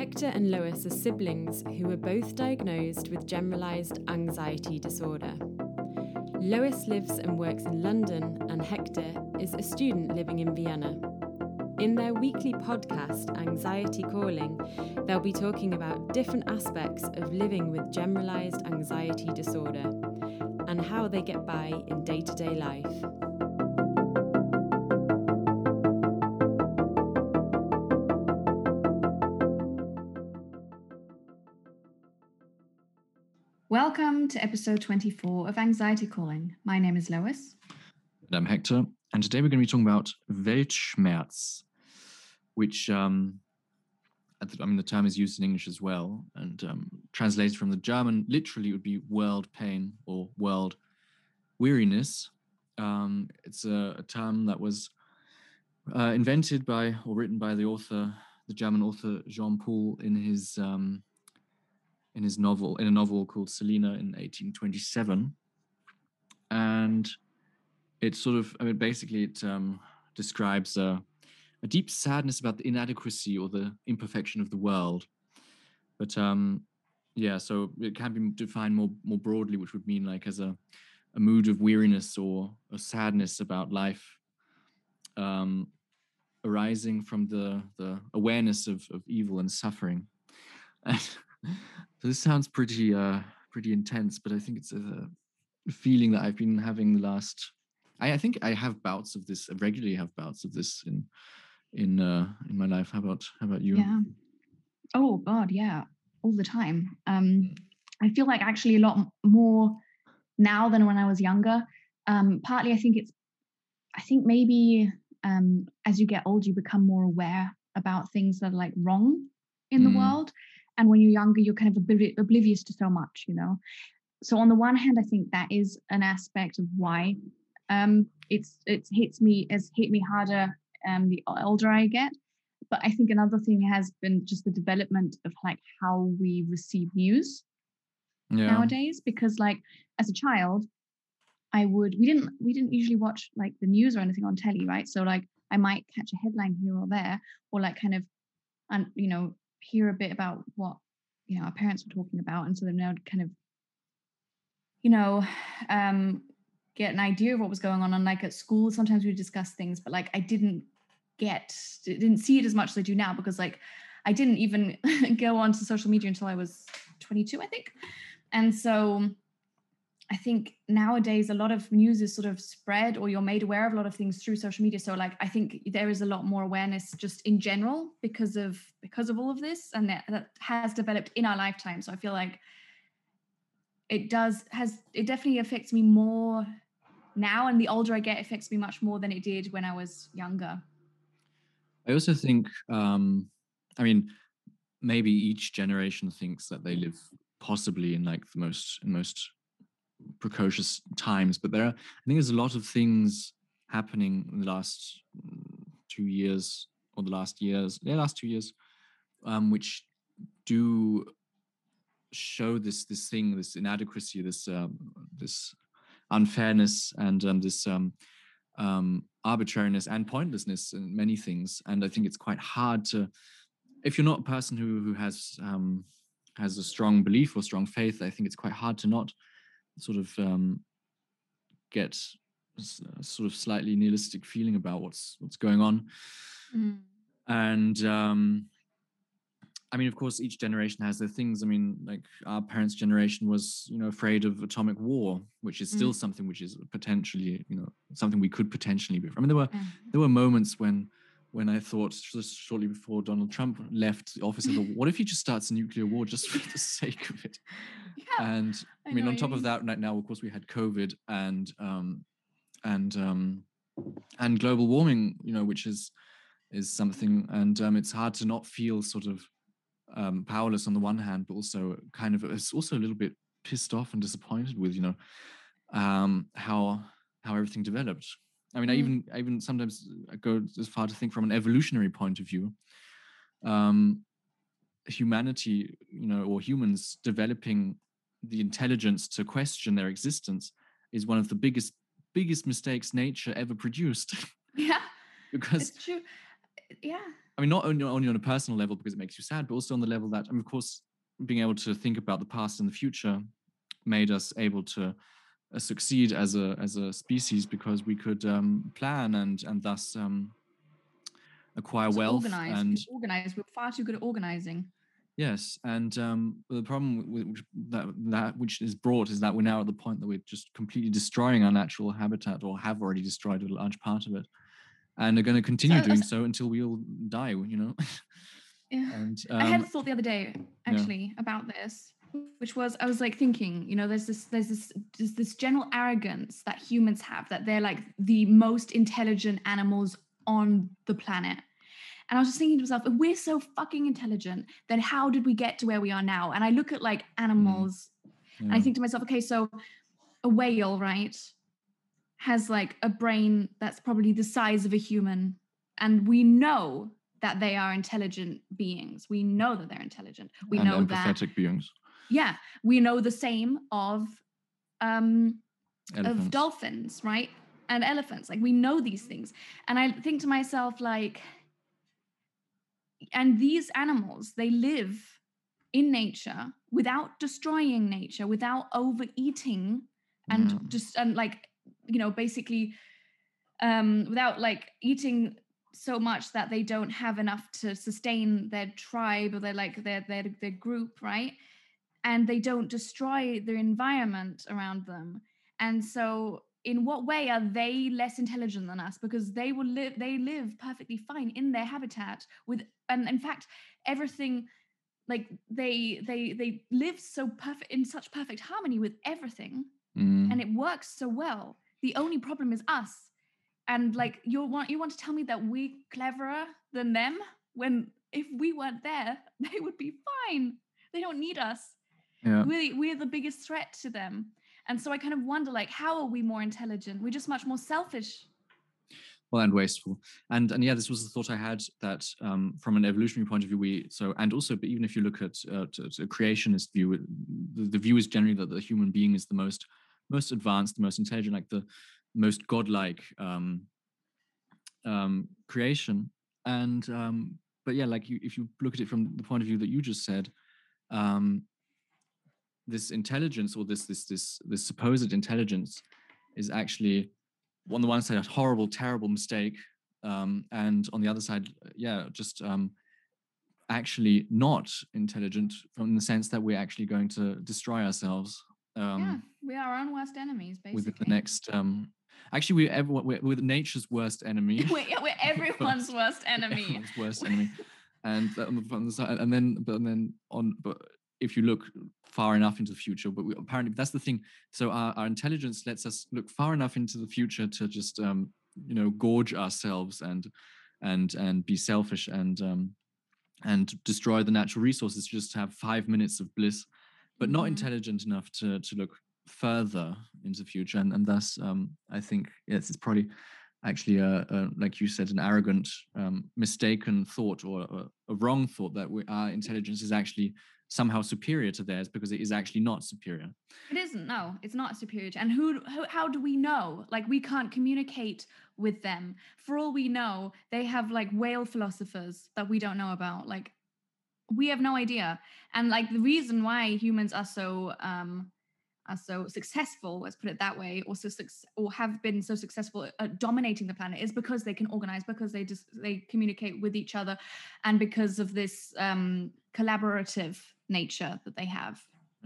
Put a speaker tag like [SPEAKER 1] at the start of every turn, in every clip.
[SPEAKER 1] Hector and Lois are siblings who were both diagnosed with generalised anxiety disorder. Lois lives and works in London, and Hector is a student living in Vienna. In their weekly podcast, Anxiety Calling, they'll be talking about different aspects of living with generalised anxiety disorder and how they get by in day-to-day life.
[SPEAKER 2] Welcome to episode 24 of Anxiety Calling. My name is Lois.
[SPEAKER 3] And I'm Hector, and today we're going to be talking about Weltschmerz, which, the term is used in English as well, and translated from the German, literally it would be world pain or world weariness. It's a term that was invented by or written by the German author Jean Paul in a novel called Selina in 1827, and it describes a deep sadness about the inadequacy or the imperfection of the world. But so it can be defined more broadly, which would mean like as a mood of weariness or a sadness about life, arising from the awareness of evil and suffering. So this sounds pretty intense, but I think it's a feeling that I've been having the last. I think I have bouts of this. I regularly have bouts of this in my life. How about you?
[SPEAKER 2] Yeah. Oh God, yeah, all the time. I feel like actually a lot more now than when I was younger. Partly, I think maybe as you get older, you become more aware about things that are like wrong in the world. And when you're younger, you're kind of oblivious to so much, you know. So on the one hand, I think that is an aspect of why it hit me harder the older I get. But I think another thing has been just the development of like how we receive news nowadays. Because like as a child, we didn't usually watch like the news or anything on telly, right? So like I might catch a headline here or there, or like kind of hear a bit about what our parents were talking about, and so then I would kind of get an idea of what was going on. And like at school, sometimes we would discuss things, but like I didn't see it as much as I do now, because like I didn't even go onto social media until I was 22, I think. And so I think nowadays a lot of news is sort of spread, or you're made aware of a lot of things through social media. So like I think there is a lot more awareness just in general because of all of this, and that has developed in our lifetime. So I feel like it definitely affects me more now, and the older I get, it affects me much more than it did when I was younger.
[SPEAKER 3] I also think, maybe each generation thinks that they live possibly in like the most precocious times, but I think there's a lot of things happening in the last 2 years, or the last 2 years, which do show this inadequacy, this unfairness, and this arbitrariness and pointlessness in many things. And I think it's quite hard to, if you're not a person who has a strong belief or strong faith, I think it's quite hard to not sort of get a sort of slightly nihilistic feeling about what's going on. And of course, each generation has their things. I mean, like our parents' generation was, afraid of atomic war, which is still something which is potentially, something we could potentially be. I mean, there were moments when I thought, just shortly before Donald Trump left the office, I thought, what if he just starts a nuclear war just for the sake of it? Yeah, and I mean, on top of that, right now, of course, we had COVID and global warming, which is something, and it's hard to not feel sort of powerless on the one hand, but also kind of it's also a little bit pissed off and disappointed with how everything developed. I mean, I even sometimes go as far to think from an evolutionary point of view, humanity, or humans developing the intelligence to question their existence is one of the biggest mistakes nature ever produced.
[SPEAKER 2] Yeah,
[SPEAKER 3] because
[SPEAKER 2] it's true. Yeah.
[SPEAKER 3] I mean, not only on a personal level because it makes you sad, but also on the level that, I mean, of course, being able to think about the past and the future made us able to succeed as a species, because we could plan and thus acquire wealth. And
[SPEAKER 2] organize. We're far too good at organizing.
[SPEAKER 3] yes, and the problem with that which is brought is that we're now at the point that we're just completely destroying our natural habitat, or have already destroyed a large part of it, and are going to continue doing so until we all die.
[SPEAKER 2] Yeah.
[SPEAKER 3] And
[SPEAKER 2] I had a thought the other day actually about this, which was, I was like thinking, there's this general arrogance that humans have, that they're like the most intelligent animals on the planet. And I was just thinking to myself, if we're so fucking intelligent, then how did we get to where we are now? And I look at like animals and I think to myself, okay, so a whale, right, has like a brain that's probably the size of a human. And we know that they are intelligent beings. We know that they're intelligent. We know that
[SPEAKER 3] empathetic beings.
[SPEAKER 2] Yeah, we know the same of dolphins, right? And elephants. Like, we know these things. And I think to myself, like, and these animals, they live in nature without destroying nature, without overeating, and just, and like, basically without like eating so much that they don't have enough to sustain their tribe or their group, right? And they don't destroy the environment around them. And so in what way are they less intelligent than us? Because they live perfectly fine in their habitat with, and in fact, everything, like they live so perfect, in such perfect harmony with everything, and it works so well. The only problem is us. And like, you want to tell me that we're cleverer than them, when if we weren't there, they would be fine. They don't need us.
[SPEAKER 3] Yeah.
[SPEAKER 2] We're the biggest threat to them. And so I kind of wonder, like, how are we more intelligent? We're just much more selfish.
[SPEAKER 3] Well, and wasteful. And yeah, this was the thought I had, that from an evolutionary point of view, but even if you look at a creationist view, the view is generally that the human being is the most advanced, the most intelligent, like the most godlike creation. And but yeah, like if you look at it from the point of view that you just said, this intelligence, or this supposed intelligence, is actually, on the one side, a horrible, terrible mistake, and on the other side, just actually not intelligent, from the sense that we're actually going to destroy ourselves.
[SPEAKER 2] We are our own worst enemies, basically.
[SPEAKER 3] Within the next, actually, we're nature's worst enemy.
[SPEAKER 2] we're everyone's worst enemy.
[SPEAKER 3] Everyone's worst enemy, and from the side, and then if you look far enough into the future, but apparently that's the thing. So our intelligence lets us look far enough into the future to just gorge ourselves and be selfish and destroy the natural resources, just to have 5 minutes of bliss, but not intelligent enough to look further into the future. And thus, I think, yes, it's probably actually like you said, an arrogant, mistaken thought, or a wrong thought, that our intelligence is actually somehow superior to theirs, because it is actually not superior.
[SPEAKER 2] It isn't. No, it's not superior. And how do we know? Like, we can't communicate with them. For all we know, they have like whale philosophers that we don't know about. Like, we have no idea. And like, the reason why humans are so successful, let's put it that way, or have been so successful at dominating the planet, is because they can organize, because they communicate with each other, and because of this collaborative nature that they have.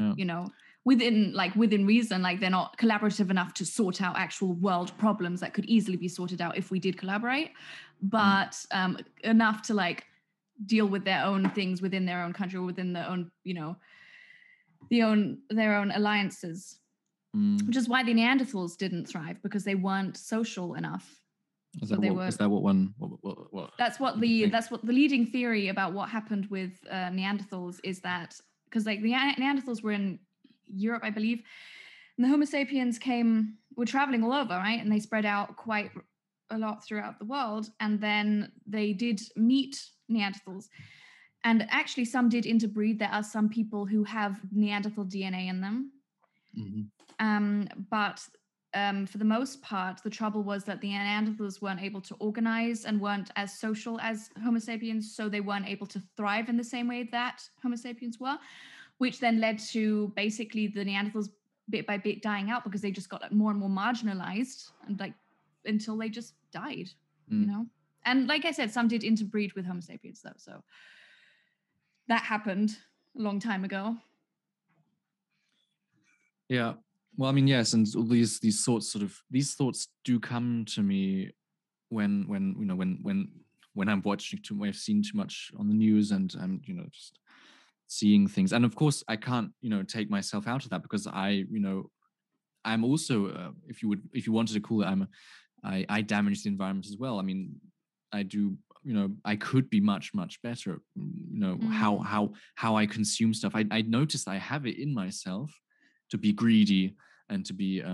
[SPEAKER 2] Within reason. Like, they're not collaborative enough to sort out actual world problems that could easily be sorted out if we did collaborate, but enough to like deal with their own things within their own country, or within their own their own alliances, which is why the Neanderthals didn't thrive, because they weren't social enough.
[SPEAKER 3] Is that what one?
[SPEAKER 2] That's what the leading theory about what happened with Neanderthals is, that because like the Neanderthals were in Europe, I believe, and the Homo sapiens were traveling all over, right, and they spread out quite a lot throughout the world, and then they did meet Neanderthals. And actually, some did interbreed. There are some people who have Neanderthal DNA in them. But for the most part, the trouble was that the Neanderthals weren't able to organize and weren't as social as Homo sapiens, so they weren't able to thrive in the same way that Homo sapiens were, which then led to basically the Neanderthals bit by bit dying out because they just got like more and more marginalized and like until they just died, you know? And like I said, some did interbreed with Homo sapiens though, so that happened a long time ago.
[SPEAKER 3] Yeah. Well, I mean, yes, and all these thoughts do come to me when I'm watching when I've seen too much on the news and I'm just seeing things. And of course, I can't take myself out of that because I'm also if you wanted to call it, I damage the environment as well. I mean, I do. I could be much better. How I consume stuff. I noticed I have it in myself to be greedy and to be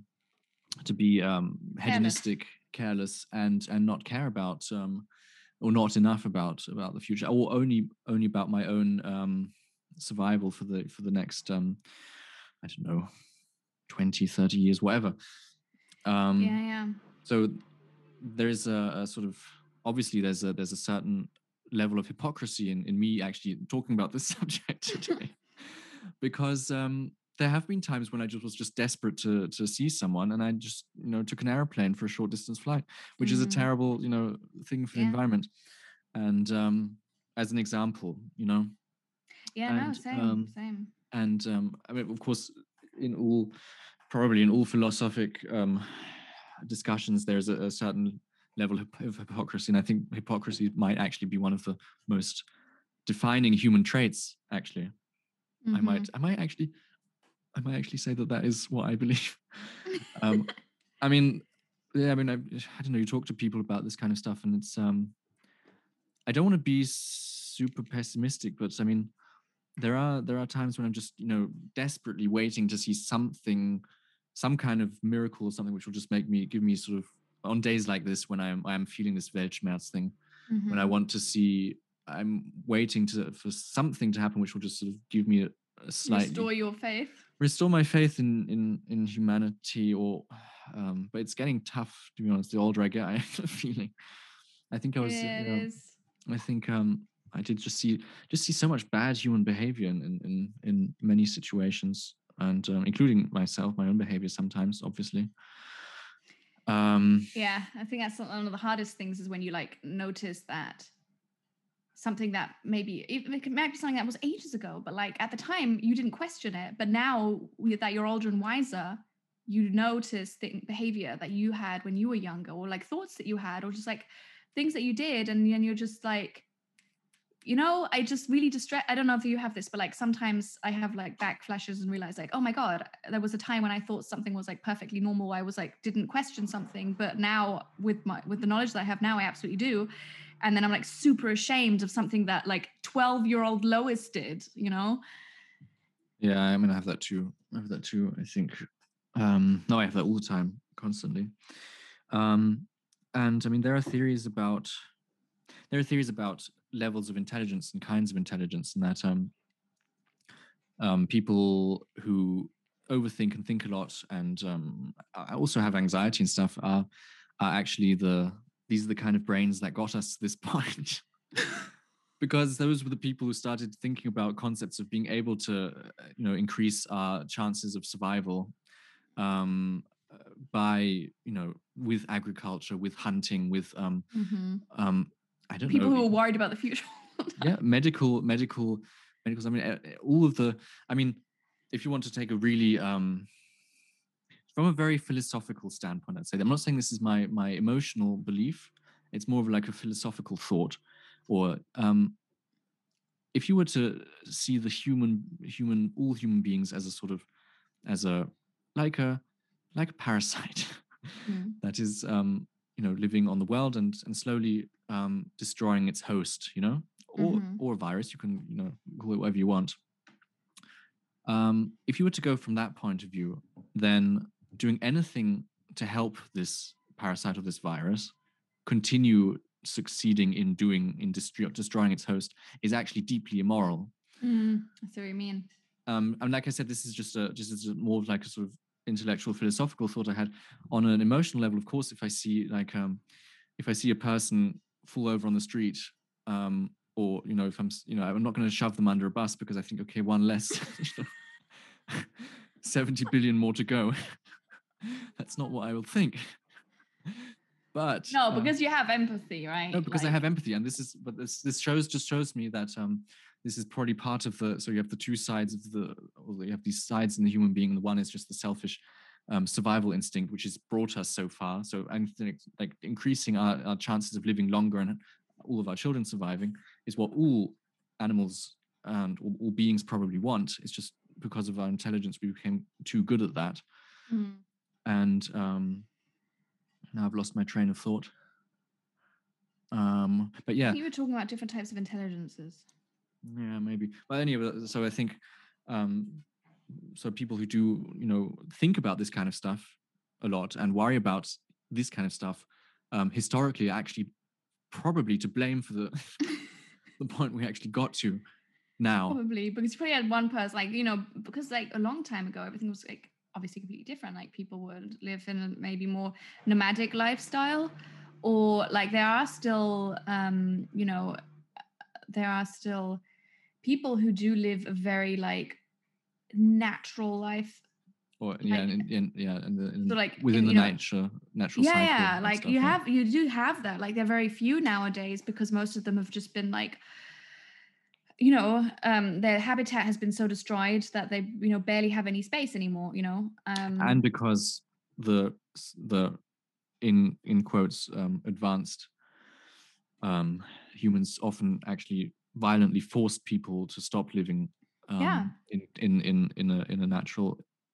[SPEAKER 3] hedonistic, careless, and not care about or not enough about the future, or only about my own survival for the next I don't know 20, 30 years, whatever. So there's a sort of, obviously there's a certain level of hypocrisy in me actually talking about this subject today because there have been times when I was just desperate to see someone, and I just took an airplane for a short distance flight, which is a terrible thing for the environment. And as an example,
[SPEAKER 2] same.
[SPEAKER 3] And I mean, of course, probably in all philosophic discussions, there's a certain level of hypocrisy, and I think hypocrisy might actually be one of the most defining human traits. Actually, I might actually say that is what I believe. I mean, I don't know. You talk to people about this kind of stuff, and it's I don't want to be super pessimistic, but I mean, there are times when I'm just desperately waiting to see something, some kind of miracle or something which will just give me sort of, on days like this when I'm feeling this Weltschmerz thing, when I want to see, I'm waiting for something to happen which will just sort of give me a slightly restore my faith in humanity, or but it's getting tough, to be honest. The older I get, I have a feeling. I think I was I think I did just see so much bad human behavior in many situations, and including myself, my own behavior sometimes, obviously.
[SPEAKER 2] I think that's one of the hardest things, is when you like notice that something that maybe it might be something that was ages ago, but like at the time you didn't question it, but now that you're older and wiser, you notice the behavior that you had when you were younger, or like thoughts that you had, or just like things that you did, and then you're just like, I just really I don't know if you have this, but like sometimes I have like back flashes and realize like, oh my God, there was a time when I thought something was like perfectly normal. I was like, didn't question something, but now with the knowledge that I have now, I absolutely do. And then I'm like super ashamed of something that like 12-year-old Lois did,
[SPEAKER 3] Yeah, I mean, I have that too. I think. No, I have that all the time, constantly. And I mean, there are theories about levels of intelligence and kinds of intelligence, and that people who overthink and think a lot, and also have anxiety and stuff, are actually these are the kind of brains that got us to this point. Because those were the people who started thinking about concepts of being able to increase our chances of survival by with agriculture, with hunting, with I don't know,
[SPEAKER 2] people who are worried about the future.
[SPEAKER 3] Yeah, medical. I mean, all of the. I mean, if you want to take a really from a very philosophical standpoint, I'd say, I'm not saying this is my emotional belief. It's more of like a philosophical thought, or if you were to see the all human beings as a sort of like a parasite that is living on the world and slowly destroying its host, or a virus, you can call it whatever you want. If you were to go from that point of view, then doing anything to help this parasite or this virus continue succeeding in destroying its host is actually deeply immoral.
[SPEAKER 2] That's what you mean.
[SPEAKER 3] And like I said, this is just more of like a sort of intellectual philosophical thought I had. On an emotional level, of course, if I see a person fall over on the street, or if I'm not going to shove them under a bus because I think, okay, one less, 70 billion more to go. That's not what I will think. But
[SPEAKER 2] no, because you have empathy, right?
[SPEAKER 3] No, because I have empathy, and this shows me that this is probably part of so you have the two sides of you have these sides in the human being. The one is just the selfish survival instinct, which has brought us so far. So I think like increasing our chances of living longer and all of our children surviving is what all animals and all beings probably want. It's just because of our intelligence we became too good at that. And now I've lost my train of thought. But yeah,
[SPEAKER 2] you were talking about different types of intelligences.
[SPEAKER 3] Yeah, maybe. But anyway, so I think so people who do think about this kind of stuff a lot and worry about this kind of stuff historically are actually probably to blame for the the point we actually got to now.
[SPEAKER 2] Probably because you probably had one person, like, because like a long time ago everything was like obviously completely different. Like people would live in a maybe more nomadic lifestyle, or like there are still people who do live a very like natural life,
[SPEAKER 3] or yeah,
[SPEAKER 2] so like
[SPEAKER 3] within the natural cycle.
[SPEAKER 2] Like
[SPEAKER 3] stuff,
[SPEAKER 2] you do have that. Like they're very few nowadays because most of them have just been like, their habitat has been so destroyed that they barely have any space anymore.
[SPEAKER 3] And because the in quotes advanced humans often actually violently forced people to stop living in a natural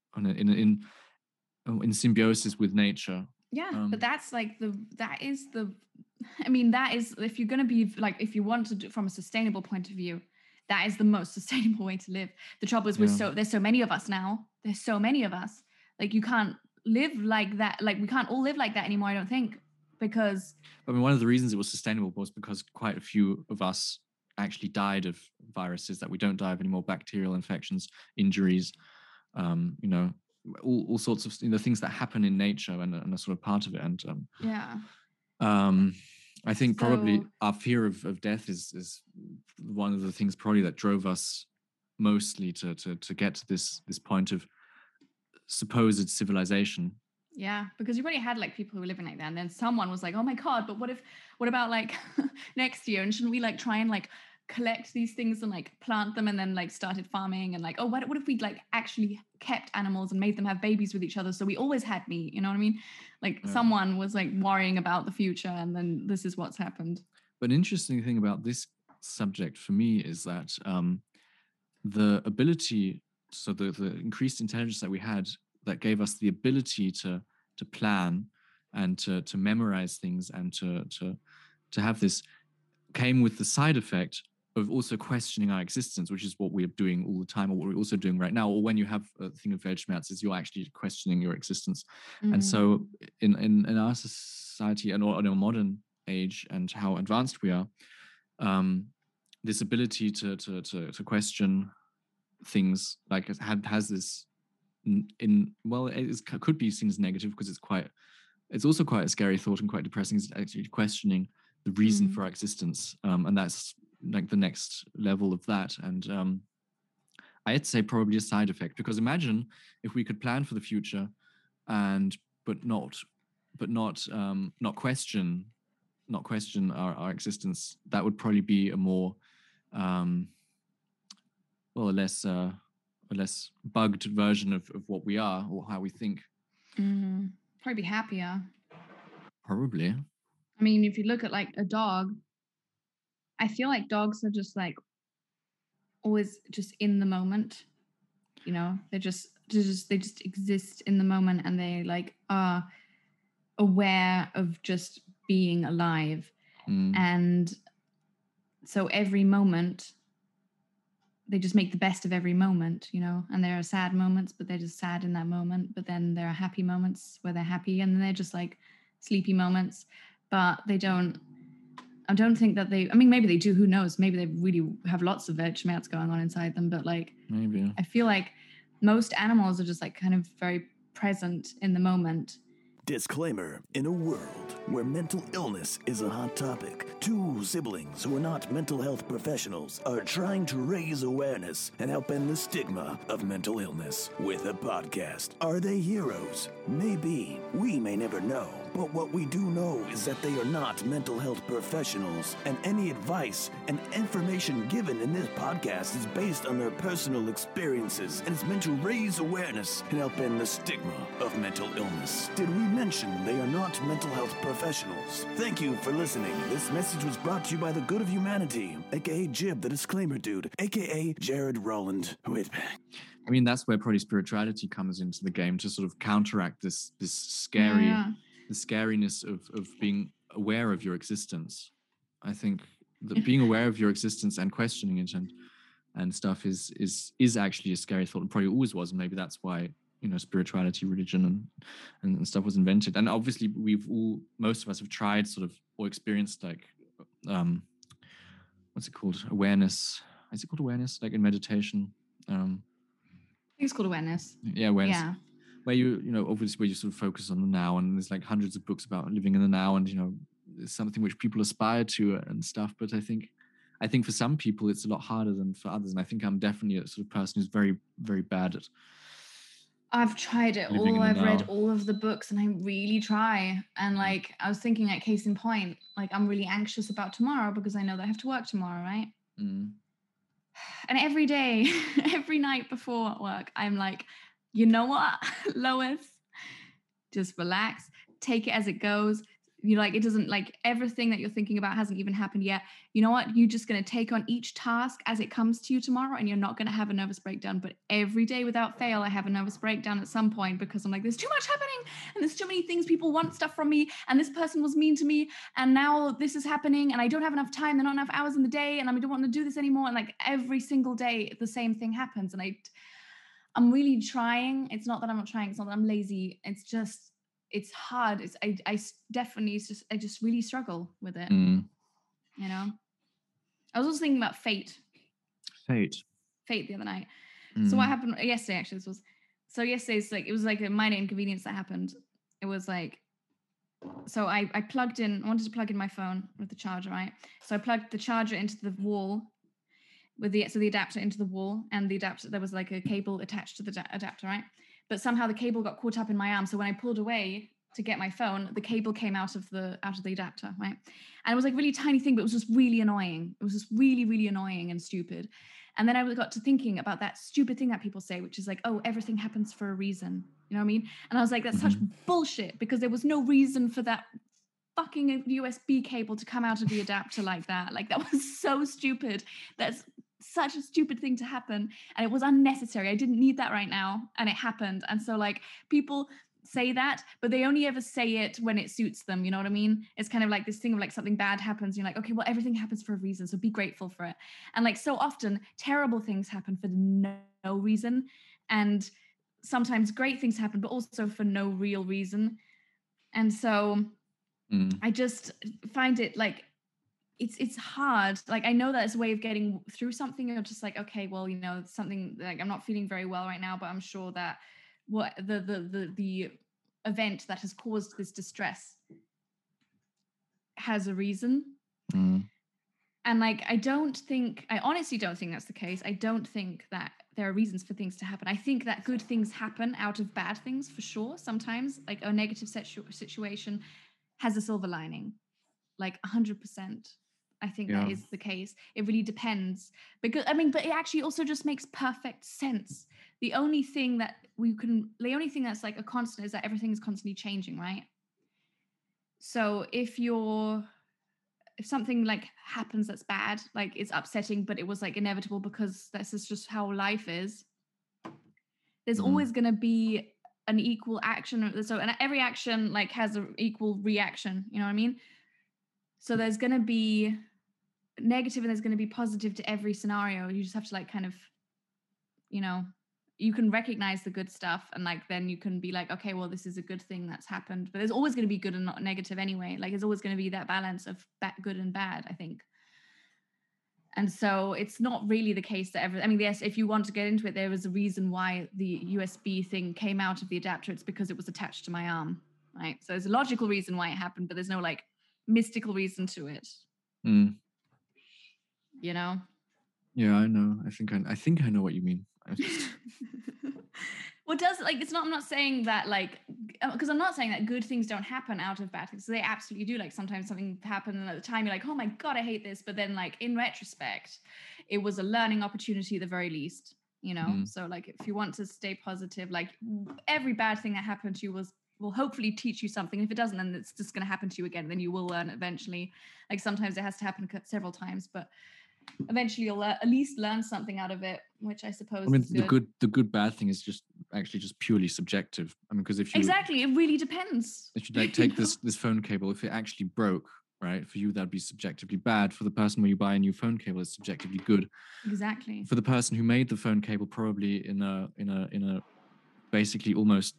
[SPEAKER 3] in symbiosis with nature.
[SPEAKER 2] But that's like that is if you're going to be like, if you want to do from a sustainable point of view, that is the most sustainable way to live. The trouble is there's so many of us now. There's so many of us. Like you can't live like that. Like we can't all live like that anymore, I don't think, because
[SPEAKER 3] one of the reasons it was sustainable was because quite a few of us actually died of viruses that we don't die of anymore, bacterial infections, injuries, all sorts of things that happen in nature and are sort of part of it. And I think probably our fear of death is one of the things probably that drove us mostly to get to this point of supposed civilization.
[SPEAKER 2] Yeah, because you already had like people who were living like that, and then someone was like, "Oh my god, but what about like next year? And shouldn't we like try and like collect these things and like plant them and then like started farming and like, oh, what if we like actually kept animals and made them have babies with each other so we always had meat?" You know what I mean? Like someone was like worrying about the future, and then this is what's happened.
[SPEAKER 3] But an interesting thing about this subject for me is that the ability, so the increased intelligence that we had, that gave us the ability to plan and to memorize things and to have this, came with the side effect of also questioning our existence, which is what we're doing all the time, or what we're also doing right now. Or when you have a thing of Weltschmerz, is you're actually questioning your existence. And so in our society and in our modern age and how advanced we are, this ability to question things like has this it could be seen as negative because it's also quite a scary thought and quite depressing. It's actually questioning the reason for our existence, and that's like the next level of that. And I'd say probably a side effect, because imagine if we could plan for the future and but not question our existence. That would probably be a more a less bugged version of what we are or how we think.
[SPEAKER 2] Probably be happier.
[SPEAKER 3] Probably.
[SPEAKER 2] I mean, if you look at like a dog, I feel like dogs are just like always just in the moment. They just exist in the moment, and they like are aware of just being alive. And so every moment they just make the best of every moment, and there are sad moments, but they're just sad in that moment. But then there are happy moments where they're happy, and then they're just like sleepy moments. But I don't think that maybe they do, who knows? Maybe they really have lots of Weltschmerz going on inside them, but like,
[SPEAKER 3] maybe.
[SPEAKER 2] I feel like most animals are just like kind of very present in the moment.
[SPEAKER 4] Disclaimer: in a world where mental illness is a hot topic, two siblings who are not mental health professionals are trying to raise awareness and help end the stigma of mental illness with a podcast. Are they heroes? Maybe. We may never know. But what we do know is that they are not mental health professionals, and any advice and information given in this podcast is based on their personal experiences and is meant to raise awareness and help end the stigma of mental illness. Did we mention they are not mental health professionals? Thank you for listening. This message was brought to you by the good of humanity, aka Jib, the disclaimer dude, aka Jared Rowland Whitbeck.
[SPEAKER 3] I mean, that's where probably spirituality comes into the game to sort of counteract this scary...
[SPEAKER 2] Yeah.
[SPEAKER 3] The scariness of being aware of your existence. I think that being aware of your existence and questioning it and stuff is actually a scary thought, and probably always was. And maybe that's why, you know, spirituality, religion and stuff was invented. And obviously most of us have tried sort of, or experienced like, what's it called? Awareness. Is it called awareness? Like in meditation?
[SPEAKER 2] I think it's called awareness.
[SPEAKER 3] Yeah, awareness.
[SPEAKER 2] Yeah.
[SPEAKER 3] Where you know, obviously where you sort of focus on the now, and there's like hundreds of books about living in the now, and, you know, it's something which people aspire to and stuff. But I think for some people it's a lot harder than for others. And I think I'm definitely a sort of person who's very, very bad at.
[SPEAKER 2] I've tried it all. I've read all of the books, and I really try. And like, I was thinking, like, case in point, like, I'm really anxious about tomorrow because I know that I have to work tomorrow, right?
[SPEAKER 3] Mm.
[SPEAKER 2] And every day, every night before work, I'm like, you know what, Lois, just relax, take it as it goes. You like, it doesn't, like, everything that you're thinking about hasn't even happened yet. You know what, you're just going to take on each task as it comes to you tomorrow, and you're not going to have a nervous breakdown. But every day without fail, I have a nervous breakdown at some point, because I'm like, there's too much happening, and there's too many things, people want stuff from me, and this person was mean to me, and now this is happening, and I don't have enough time, there are not enough hours in the day, and I don't want to do this anymore. And like, every single day the same thing happens, and I'm really trying. It's not that I'm not trying. It's not that I'm lazy. It's just, it's hard. I definitely, I just really struggle with it.
[SPEAKER 3] Mm.
[SPEAKER 2] You know? I was also thinking about fate the other night.
[SPEAKER 3] Mm.
[SPEAKER 2] So what happened yesterday, actually, yesterday's like, it was like a minor inconvenience that happened. It was like, so I plugged in, I wanted to plug in my phone with the charger, right? So I plugged the charger into the wall with the adapter into the wall, and the adapter, there was like a cable attached to the adapter, right? But somehow the cable got caught up in my arm. So when I pulled away to get my phone, the cable came out of the adapter, right? And it was like a really tiny thing, but it was just really annoying. It was just really, really annoying and stupid. And then I got to thinking about that stupid thing that people say, which is like, oh, everything happens for a reason. You know what I mean? And I was like, that's such bullshit, because there was no reason for that fucking USB cable to come out of the adapter like that. Like, that was so stupid. That's such a stupid thing to happen, and it was unnecessary. I didn't need that right now, and it happened. And so, like, people say that, but they only ever say it when it suits them, you know what I mean? It's kind of like this thing of like, something bad happens, you're like, okay, well, everything happens for a reason, so be grateful for it. And like, so often terrible things happen for no reason, and sometimes great things happen, but also for no real reason. And so I just find it like, it's hard. Like, I know that it's a way of getting through something. You're just like, okay, well, you know, something, like, I'm not feeling very well right now, but I'm sure that what the event that has caused this distress has a reason. And like, I honestly don't think that's the case. I don't think that there are reasons for things to happen. I think that good things happen out of bad things, for sure. Sometimes, like, a negative situation has a silver lining, like 100%. I think that is the case. It really depends, because but it actually also just makes perfect sense. The only thing that's like a constant is that everything is constantly changing, right? So if something like happens that's bad, like, it's upsetting, but it was like inevitable because this is just how life is, there's always going to be an equal action. So, and every action like has an equal reaction, you know what I mean? So there's going to be negative and there's going to be positive to every scenario. You just have to like kind of, you know, you can recognize the good stuff, and like, then you can be like, okay, well, this is a good thing that's happened. But there's always going to be good and not negative anyway. Like, there's always going to be that balance of good and bad, I think. And so it's not really the case that I mean, yes, if you want to get into it, there was a reason why the USB thing came out of the adapter. It's because it was attached to my arm, right? So there's a logical reason why it happened, but there's no like mystical reason to it.
[SPEAKER 3] Mm.
[SPEAKER 2] You know?
[SPEAKER 3] Yeah, I know. I think I know what you mean.
[SPEAKER 2] Well, I'm not saying that like, because I'm not saying that good things don't happen out of bad things. So they absolutely do. Like sometimes something happened and at the time you're like, oh my God, I hate this. But then like in retrospect, it was a learning opportunity at the very least, you know? So like, if you want to stay positive, like every bad thing that happened to you will hopefully teach you something. If it doesn't, then it's just going to happen to you again. Then you will learn eventually. Like sometimes it has to happen several times, but eventually you'll at least learn something out of it, which I suppose is good.
[SPEAKER 3] the good bad thing is just purely subjective. I mean, because if you
[SPEAKER 2] exactly, it really depends.
[SPEAKER 3] If you like take this phone cable, if it actually broke, right, for you that'd be subjectively bad. For the person where you buy a new phone cable, it's subjectively good.
[SPEAKER 2] Exactly.
[SPEAKER 3] For the person who made the phone cable, probably in a basically almost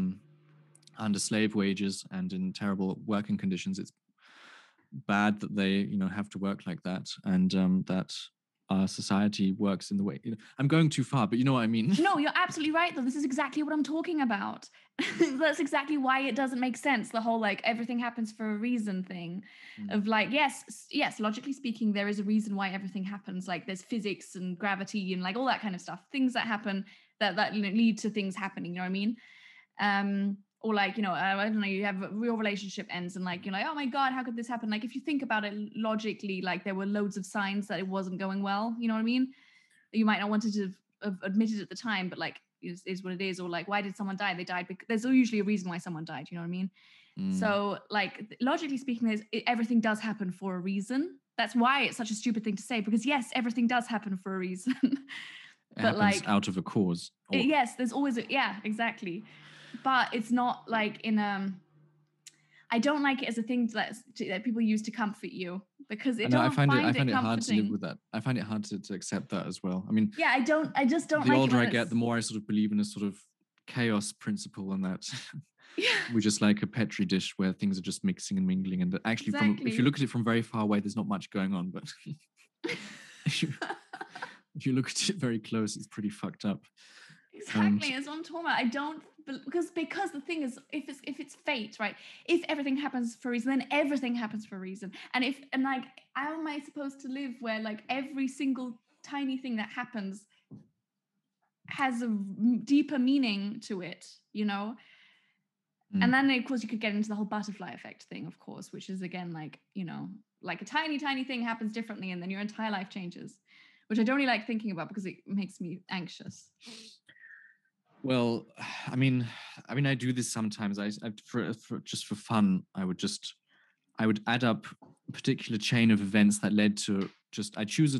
[SPEAKER 3] under slave wages and in terrible working conditions, it's bad that they have to work like that, and that our society works in the way. I'm going too far, but you know what I mean.
[SPEAKER 2] No, you're absolutely right though. This is exactly what I'm talking about. That's exactly why it doesn't make sense, the whole like everything happens for a reason thing. Of like, yes, logically speaking, there is a reason why everything happens. Like there's physics and gravity and like all that kind of stuff, things that happen that lead to things happening, you know what I mean? Or like, I don't know, you have a real relationship ends and like, you're like, oh my God, how could this happen? Like if you think about it logically, like there were loads of signs that it wasn't going well, you know what I mean? You might not wanted to have admitted at the time, but like is what it is. Or like, why did someone die? They died because there's usually a reason why someone died, you know what I mean? So like logically speaking, everything does happen for a reason. That's why it's such a stupid thing to say, because yes, everything does happen for a reason.
[SPEAKER 3] But happens like out of a cause.
[SPEAKER 2] Yes, there's always exactly. But it's not like I don't like it as a thing that people use to comfort you, because I find it
[SPEAKER 3] hard to live with that. I find it hard to accept that as well. I mean,
[SPEAKER 2] yeah, I just don't
[SPEAKER 3] the
[SPEAKER 2] like
[SPEAKER 3] older I get, the more I sort of believe in a sort of chaos principle, and that we're just like a petri dish where things are just mixing and mingling, and actually if you look at it from very far away, there's not much going on, but if you look at it very close, it's pretty fucked up.
[SPEAKER 2] Exactly, that's what I'm talking about. I don't, because the thing is, if it's fate, right? If everything happens for a reason, then everything happens for a reason. And like, how am I supposed to live where like every single tiny thing that happens has a deeper meaning to it, you know? And then of course you could get into the whole butterfly effect thing, of course, which is again like, like a tiny thing happens differently, and then your entire life changes, which I don't really like thinking about because it makes me anxious.
[SPEAKER 3] Well, I mean, I do this sometimes. I for just for fun, I would add up a particular chain of events that led to I choose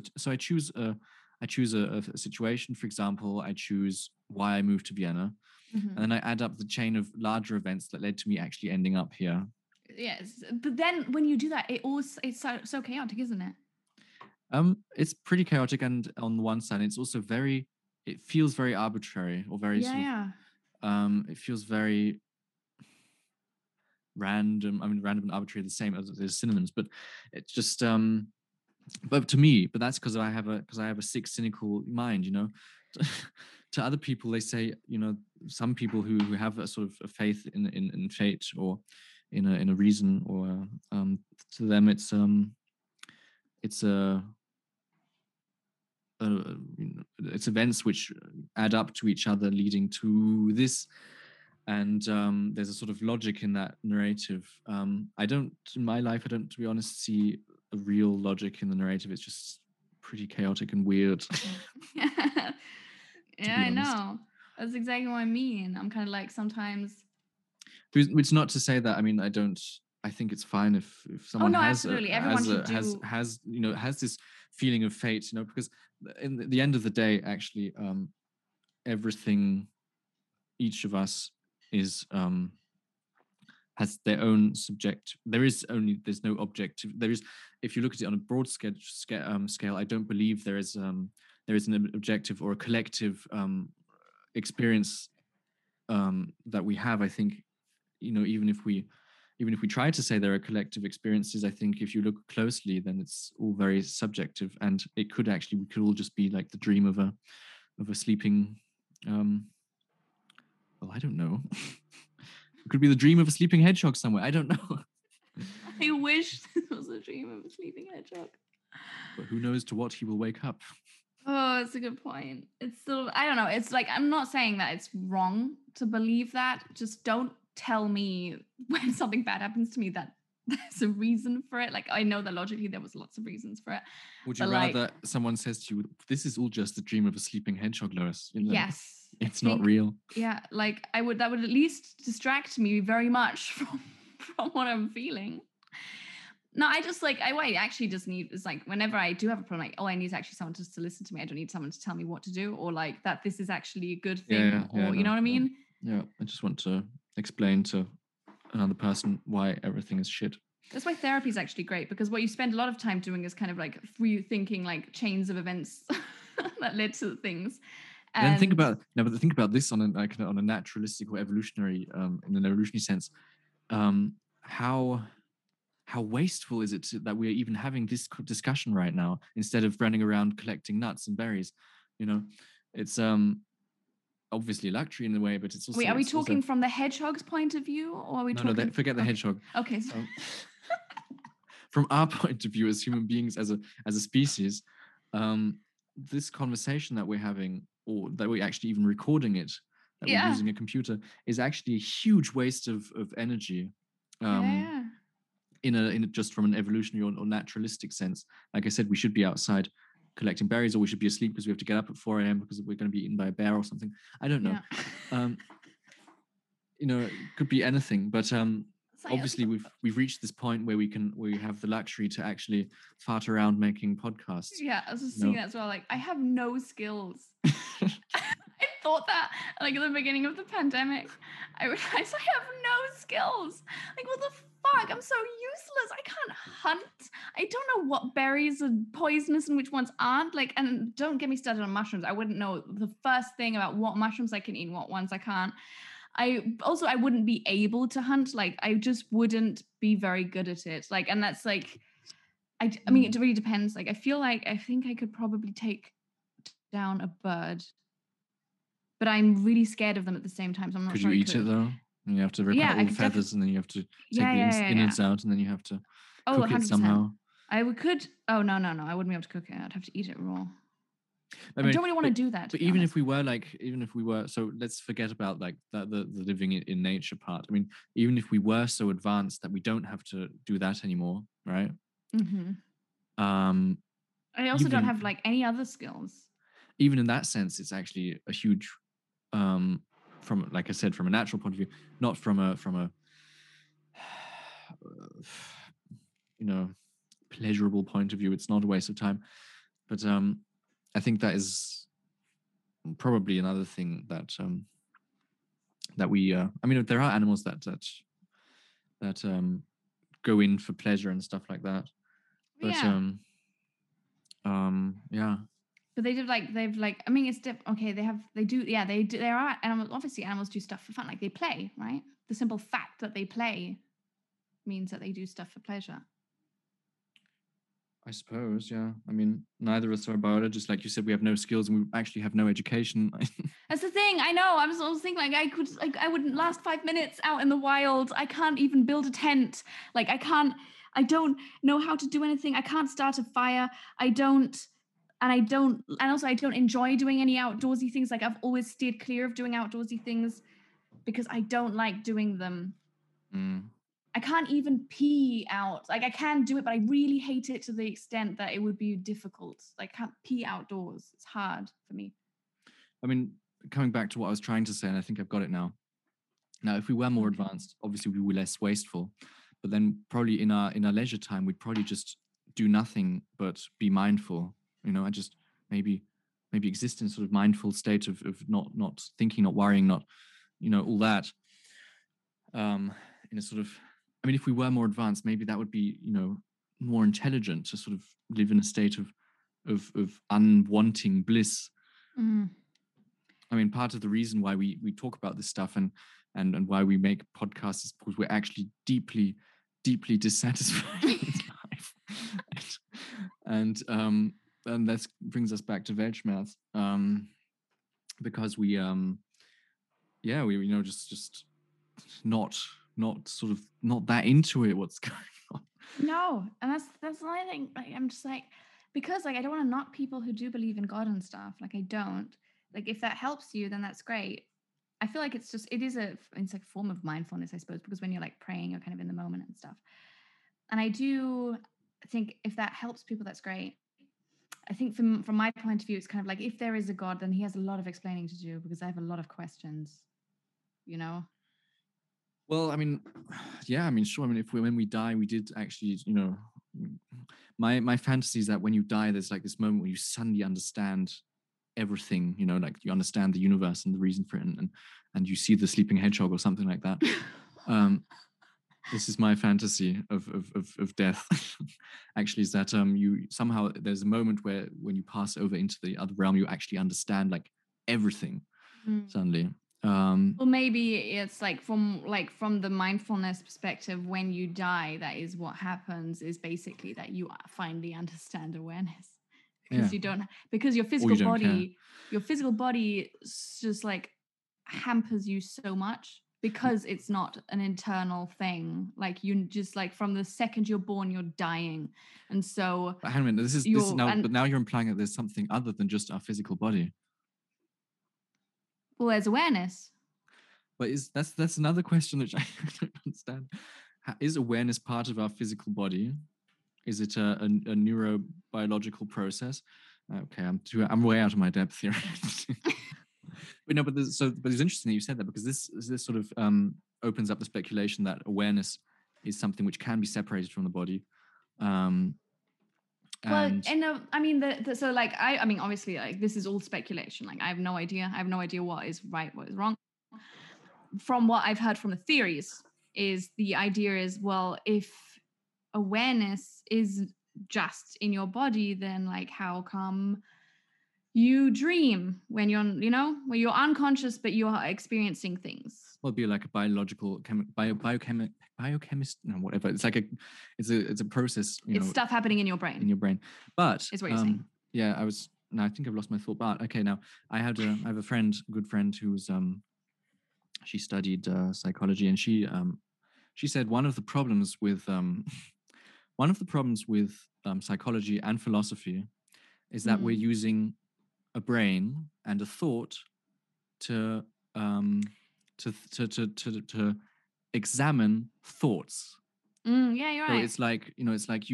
[SPEAKER 3] a situation. For example, I choose why I moved to Vienna, and then I add up the chain of larger events that led to me actually ending up here.
[SPEAKER 2] Yes, but then when you do that, it's so chaotic, isn't it?
[SPEAKER 3] It's pretty chaotic, and on the one side, it's also it feels very arbitrary, or very it feels very random. I mean, random and arbitrary are the same, as there's synonyms, but it's just but to me, that's because I have a sick, cynical mind, To other people, they say, some people who have a sort of a faith in fate, or in a reason, or to them it's it's events which add up to each other, leading to this, and there's a sort of logic in that narrative. In my life, I don't, to be honest, see a real logic in the narrative. It's just pretty chaotic and weird.
[SPEAKER 2] Yeah, I know. That's exactly what I mean. I'm kind of like, sometimes.
[SPEAKER 3] It's not to say that, I mean, I think it's fine if someone has this feeling of fate, because in the end of the day, actually, everything, each of us is has their own subject. There's no objective. If you look at it on a broad scale, I don't believe there is an objective or a collective experience that we have. I think, even if we even if we try to say there are collective experiences, I think if you look closely, then it's all very subjective, and we could all just be like the dream of a sleeping, well, I don't know. It could be the dream of a sleeping hedgehog somewhere. I don't know.
[SPEAKER 2] I wish this was a dream of a sleeping hedgehog.
[SPEAKER 3] But who knows to what he will wake up.
[SPEAKER 2] Oh, that's a good point. It's still, I don't know. It's like, I'm not saying that it's wrong to believe that. Just don't tell me when something bad happens to me that there's a reason for it. Like, I know that logically there was lots of reasons for it.
[SPEAKER 3] Would you rather someone says to you, this is all just the dream of a sleeping hedgehog, Lois? You know,
[SPEAKER 2] yes.
[SPEAKER 3] It's not real.
[SPEAKER 2] Yeah. Like that would at least distract me very much from what I'm feeling. No, I just like, I actually just need, it's like whenever I do have a problem, like, oh, I need actually someone just to listen to me. I don't need someone to tell me what to do, or like that this is actually a good thing, you know what I mean?
[SPEAKER 3] Yeah. I just want to explain to another person why everything is shit.
[SPEAKER 2] That's why therapy is actually great, because what you spend a lot of time doing is kind of like rethinking like chains of events that led to things.
[SPEAKER 3] And then think about this on a naturalistic or evolutionary, in an evolutionary sense. How wasteful is it that we're even having this discussion right now instead of running around collecting nuts and berries? You know, it's obviously a luxury in a way, but it's also.
[SPEAKER 2] Wait, are we talking from the hedgehog's point of view, or are we talking?
[SPEAKER 3] No, forget the hedgehog.
[SPEAKER 2] Okay.
[SPEAKER 3] From our point of view as human beings, as a species, this conversation that we're having, or that we're actually even recording it, that we're using a computer, is actually a huge waste of energy. In a just from an evolutionary or naturalistic sense. Like I said, we should be outside collecting berries, or we should be asleep because we have to get up at 4 a.m. because we're going to be eaten by a bear or something. I don't know. Yeah. It could be anything, but obviously we've reached this point where we have the luxury to actually fart around making podcasts.
[SPEAKER 2] Yeah, I was just thinking that as well. Like, I have no skills. I thought that like at the beginning of the pandemic. I realized I have no skills. Like, what the fuck? I'm so useless. I can't hunt. I don't know what berries are poisonous and which ones aren't. Like, and don't get me started on mushrooms. I wouldn't know the first thing about what mushrooms I can eat and what ones I can't. I wouldn't be able to hunt. Like, I just wouldn't be very good at it. Like, and that's like, I mean, it really depends. Like, I think I could probably take down a bird, but I'm really scared of them at the same time. So I'm not sure.
[SPEAKER 3] Could you eat it though? And you have to rip out all the feathers, and then you have to take the innards out, and then you have to cook 100%. It somehow.
[SPEAKER 2] I could. Oh no! I wouldn't be able to cook it. I'd have to eat it raw. I don't really want to do that.
[SPEAKER 3] But even if we were, so let's forget about like the living in nature part. I mean, even if we were so advanced that we don't have to do that anymore, right?
[SPEAKER 2] Mm-hmm. I also don't have like any other skills.
[SPEAKER 3] Even in that sense, it's actually a huge, from, like I said, from a natural point of view, not from a pleasurable point of view. It's not a waste of time, but I think that is probably another thing that that we. I mean, there are animals that go in for pleasure and stuff like that, but yeah.
[SPEAKER 2] But they've like, I mean, it's okay. There are animals. Obviously, animals do stuff for fun. Like, they play, right? The simple fact that they play means that they do stuff for pleasure.
[SPEAKER 3] I suppose, yeah. I mean, neither of us are biologists. Like you said, we have no skills and we actually have no education.
[SPEAKER 2] That's the thing. I know. I was thinking, like, I wouldn't last 5 minutes out in the wild. I can't even build a tent. Like, I don't know how to do anything. I can't start a fire. And also I don't enjoy doing any outdoorsy things. Like, I've always steered clear of doing outdoorsy things because I don't like doing them. I can't even pee out. Like, I can do it, but I really hate it to the extent that it would be difficult. Like, I can't pee outdoors. It's hard for me.
[SPEAKER 3] I mean, coming back to what I was trying to say, and I think I've got it now. Now, if we were more advanced, obviously we were less wasteful. But then probably in our leisure time, we'd probably just do nothing but be mindful. I just maybe exist in a sort of mindful state of not thinking, not worrying, not, all that. In a sort of, I mean, if we were more advanced, maybe that would be, more intelligent to sort of live in a state of unwanting bliss. I mean, part of the reason why we talk about this stuff and and why we make podcasts is because we're actually deeply dissatisfied with life. and that brings us back to Weltschmerz, because we just not sort of not that into it, what's going on.
[SPEAKER 2] No, and that's the only thing. Like, I'm just like, because like I don't want to knock people who do believe in God and stuff. Like, I don't. Like, if that helps you, then that's great. I feel like it's like a form of mindfulness, I suppose, because when you're like praying, you're kind of in the moment and stuff. And I do think if that helps people, that's great. I think from my point of view, it's kind of like, if there is a God, then he has a lot of explaining to do, because I have a lot of questions, you know?
[SPEAKER 3] Well, I mean, yeah, I mean, sure. I mean, when we die, we did actually, you know, my fantasy is that when you die, there's like this moment where you suddenly understand everything, you know, like you understand the universe and the reason for it, and you see the sleeping hedgehog or something like that. This is my fantasy of death. Actually, is that you somehow, there's a moment where when you pass over into the other realm, you actually understand like everything suddenly.
[SPEAKER 2] Well, maybe it's like from the mindfulness perspective, when you die, that is what happens, is basically that you finally understand awareness, because because your physical body just like hampers you so much, because it's not an internal thing. Like, you just like, from the second you're born, you're dying. And so,
[SPEAKER 3] but hang on a minute, this is now, but now you're implying that there's something other than just our physical body.
[SPEAKER 2] Well, there's awareness.
[SPEAKER 3] But that's another question which I don't understand. Is awareness part of our physical body? Is it a neurobiological process? Okay, I'm way out of my depth here. But no, but it's interesting that you said that, because this sort of opens up the speculation that awareness is something which can be separated from the body.
[SPEAKER 2] Well, and I mean, so like, I mean, obviously, like, this is all speculation. Like, I have no idea what is right, what is wrong. From what I've heard from the theories, is the idea is, well, if awareness is just in your body, then like, how come you dream when you're, you know, when you're unconscious but you are experiencing things?
[SPEAKER 3] Well, it'd be like a biological biochemist, no, whatever. It's like it's a process. You know,
[SPEAKER 2] stuff happening in your brain.
[SPEAKER 3] But
[SPEAKER 2] is what you're saying.
[SPEAKER 3] Yeah, I think I've lost my thought. But okay, now I have a good friend who's she studied psychology, and she said one of the problems with psychology and philosophy is that we're using a brain and a thought to examine thoughts.
[SPEAKER 2] Yeah, you're right.
[SPEAKER 3] So it's like, you know, it's like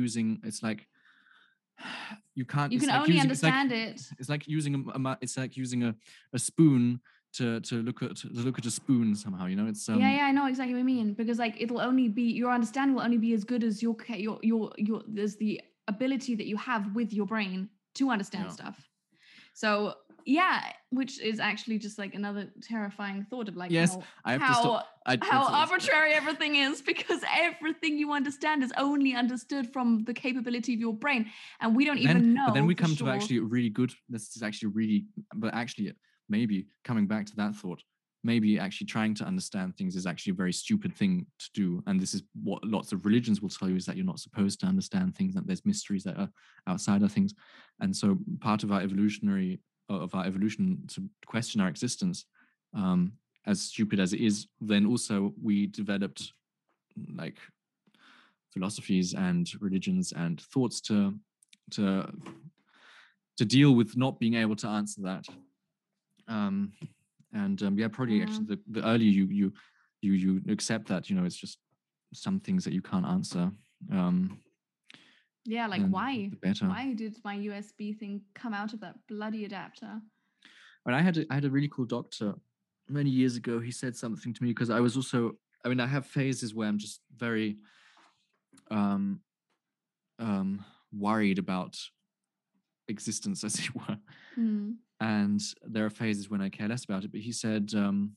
[SPEAKER 3] you can't.
[SPEAKER 2] You can only understand it.
[SPEAKER 3] It's like using a spoon to look at a spoon somehow, you know. It's
[SPEAKER 2] yeah, I know exactly what you mean, because like, it'll only be, your understanding will only be as good as your there's the ability that you have with your brain to understand stuff. So yeah, which is actually just like another terrifying thought of like,
[SPEAKER 3] yes,
[SPEAKER 2] how arbitrary everything is, because everything you understand is only understood from the capability of your brain, and we don't even know.
[SPEAKER 3] But then we come to actually really good. This is actually really, but actually maybe coming back to that thought, maybe actually trying to understand things is actually a very stupid thing to do. And this is what lots of religions will tell you, is that you're not supposed to understand things, that there's mysteries that are outside of things. And so part of our evolution to question our existence, as stupid as it is, then also we developed like philosophies and religions and thoughts to deal with not being able to answer that. Probably actually the earlier you accept that, you know, it's just some things that you can't answer.
[SPEAKER 2] Yeah, like why did my USB thing come out of that bloody adapter?
[SPEAKER 3] But I had a really cool doctor many years ago. He said something to me, because I was also, I mean, I have phases where I'm just very worried about existence, as it were. And there are phases when I care less about it. But he said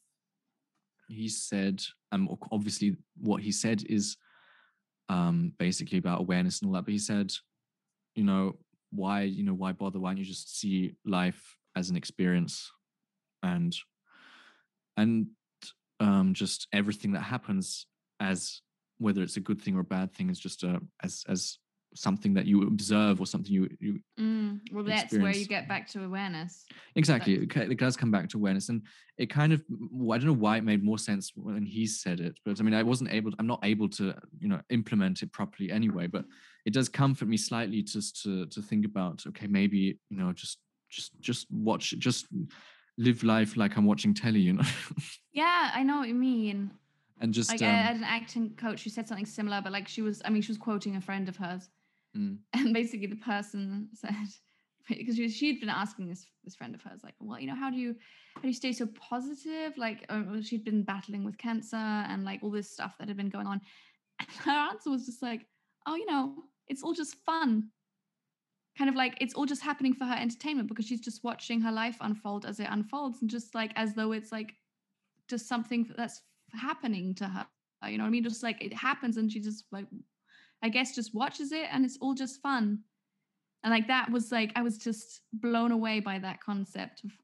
[SPEAKER 3] obviously what he said is basically about awareness and all that. But he said, why bother? Why don't you just see life as an experience? And just everything that happens, as whether it's a good thing or a bad thing, is just as something that you observe or something you
[SPEAKER 2] well, that's where you get back to awareness.
[SPEAKER 3] Exactly. It does come back to awareness, and it kind of, I don't know why it made more sense when he said it, but I mean, I'm not able to, implement it properly anyway, but it does comfort me slightly just to think about, okay, maybe, just watch, just live life like I'm watching telly,
[SPEAKER 2] Yeah, I know what you mean.
[SPEAKER 3] And just
[SPEAKER 2] like I had an acting coach who said something similar, but like she was quoting a friend of hers. And basically the person said, because she'd been asking this friend of hers, like, well, how do you stay so positive? Like, she'd been battling with cancer and like all this stuff that had been going on. And her answer was just like, oh, it's all just fun. Kind of like it's all just happening for her entertainment, because she's just watching her life unfold as it unfolds, and just like as though it's like just something that's happening to her. You know what I mean? Just like it happens, and she just like, I guess, just watches it, and it's all just fun. And like that was like, I was just blown away by that concept of,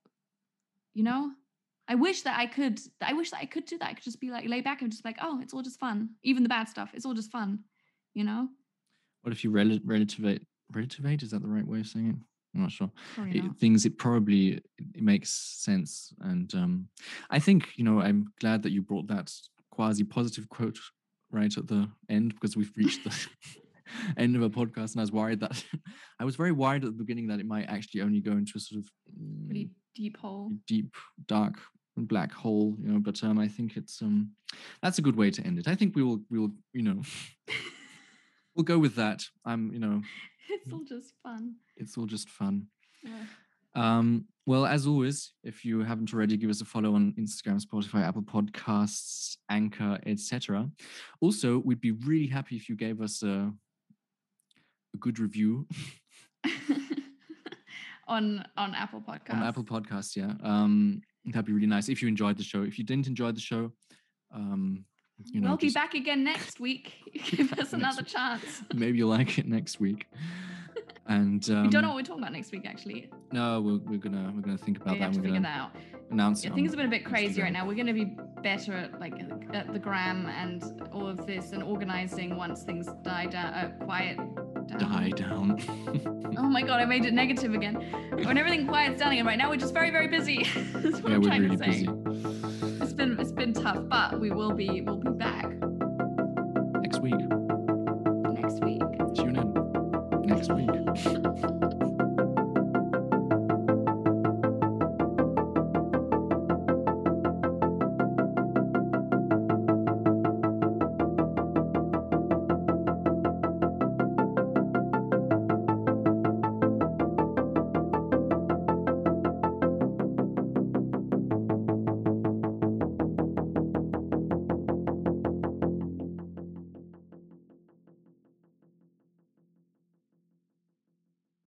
[SPEAKER 2] I wish that I could do that. I could just be like, lay back and just like, oh, it's all just fun. Even the bad stuff, it's all just fun,
[SPEAKER 3] What if you relativate? Is that the right way of saying it? I'm not sure. It makes sense. And I think, I'm glad that you brought that quasi-positive quote right at the end, because we've reached the end of a podcast, and I was very worried at the beginning that it might actually only go into a sort of
[SPEAKER 2] pretty deep hole,
[SPEAKER 3] deep, dark, black hole, but I think it's that's a good way to end it. I think we'll we'll go with that.
[SPEAKER 2] It's all just fun.
[SPEAKER 3] It's all just fun.
[SPEAKER 2] Yeah.
[SPEAKER 3] Well, as always, if you haven't already, give us a follow on Instagram, Spotify, Apple Podcasts, Anchor, etc. Also, we'd be really happy if you gave us a good review
[SPEAKER 2] on Apple Podcasts.
[SPEAKER 3] On Apple Podcasts, yeah. That'd be really nice. If you enjoyed the show, if you didn't enjoy the show,
[SPEAKER 2] we'll be back again next week. Give us another chance.
[SPEAKER 3] Maybe you'll like it next week. And
[SPEAKER 2] we don't know what we're talking about next week, actually.
[SPEAKER 3] No, we're gonna think about that.
[SPEAKER 2] We're gonna figure that out.
[SPEAKER 3] Announce it.
[SPEAKER 2] Things have been a bit crazy right now. We're gonna be better at the gram and all of this, and organizing once things die down.
[SPEAKER 3] Die down.
[SPEAKER 2] Oh my god, I made it negative again. When everything quiets down again. Right now, we're just very, very busy. That's what I'm trying to say. Busy. It's been tough, but we'll be back
[SPEAKER 3] next week.
[SPEAKER 2] Next week.
[SPEAKER 3] Tune in next week.